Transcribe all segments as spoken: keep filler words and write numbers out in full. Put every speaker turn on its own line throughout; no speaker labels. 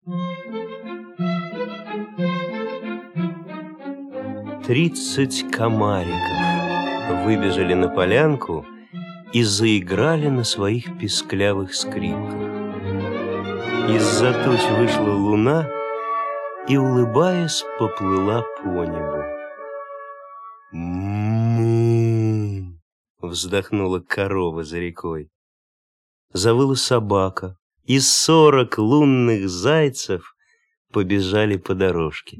Тридцать комариков выбежали на полянку и заиграли на своих песклявых скрипках. Из-за туч вышла луна и, улыбаясь, поплыла по небу. «М-м-м!» — вздохнула корова за рекой. Завыла собака, и сорок лунных зайцев побежали по дорожке.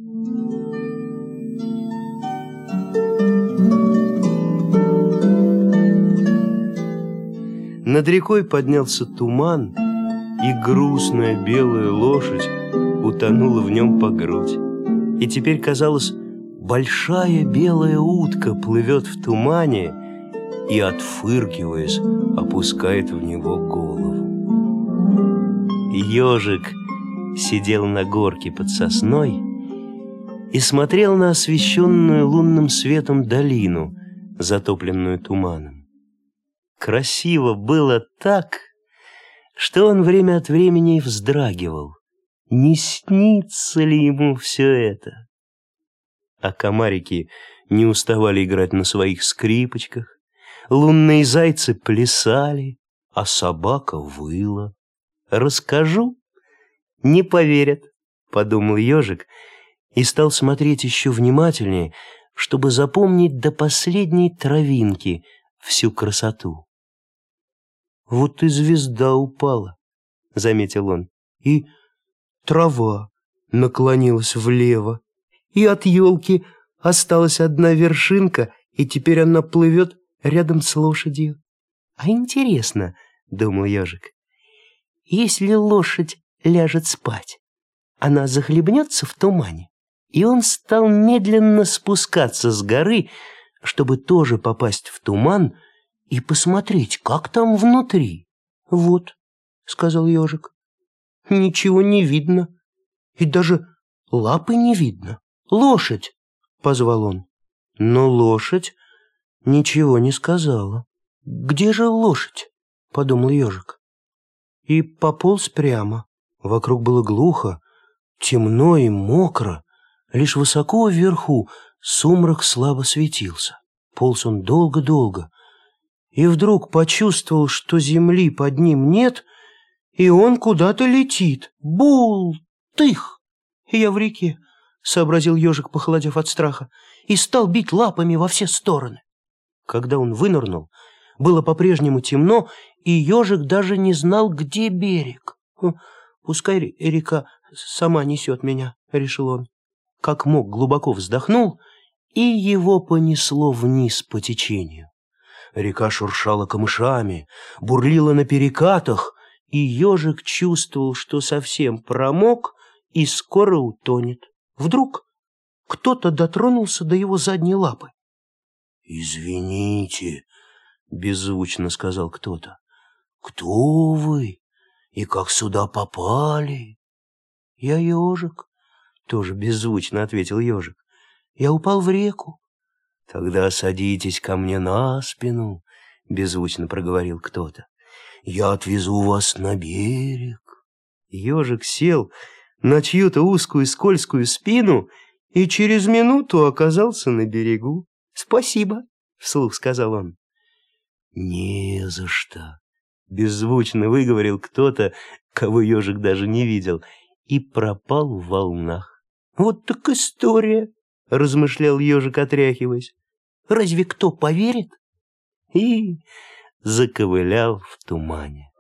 Над рекой поднялся туман, и грустная белая лошадь утонула в нем по грудь. И теперь, казалось, большая белая утка плывет в тумане и, отфыркиваясь, опускает в него голову. Ежик сидел на горке под сосной и смотрел на освещенную лунным светом долину, затопленную туманом. Красиво было так, что он время от времени вздрагивал. Не снится ли ему все это? А комарики не уставали играть на своих скрипочках, лунные зайцы плясали, а собака выла. «Расскажу, не поверят», — подумал ежик и стал смотреть еще внимательнее, чтобы запомнить до последней травинки всю красоту. «Вот и звезда упала», — заметил он, — «и трава наклонилась влево, и от елки осталась одна вершинка, и теперь она плывет рядом с лошадью». «А интересно, — думал ежик, — если лошадь ляжет спать, она захлебнется в тумане». И он стал медленно спускаться с горы, чтобы тоже попасть в туман и посмотреть, как там внутри. «Вот, — сказал ежик, — ничего не видно, и даже лапы не видно. Лошадь! — позвал он. Но лошадь ничего не сказала. «Где же лошадь? — подумал ежик. И пополз прямо. Вокруг было глухо, темно и мокро. Лишь высоко вверху сумрак слабо светился. Полз он долго-долго, и вдруг почувствовал, что земли под ним нет, и он куда-то летит. Бул-тых! Я в реке, — сообразил ежик, похолодев от страха, и стал бить лапами во все стороны. Когда он вынырнул, было по-прежнему темно, и ежик даже не знал, где берег. «Пускай река сама несет меня», — решил он. Как мог, глубоко вздохнул, и его понесло вниз по течению. Река шуршала камышами, бурлила на перекатах, и ежик чувствовал, что совсем промок и скоро утонет. Вдруг кто-то дотронулся до его задней лапы. «Извините, — беззвучно сказал кто-то, — кто вы и как сюда попали?» «Я ежик», — тоже беззвучно ответил ежик. «Я упал в реку». «Тогда садитесь ко мне на спину», — беззвучно проговорил кто-то. «Я отвезу вас на берег». Ежик сел на чью-то узкую скользкую спину и через минуту оказался на берегу. «Спасибо», — вслух сказал он. «Не за что», — беззвучно выговорил кто-то, кого ежик даже не видел, и пропал в волнах. «Вот так история», — размышлял ежик, отряхиваясь. «Разве кто поверит?» И заковылял в тумане.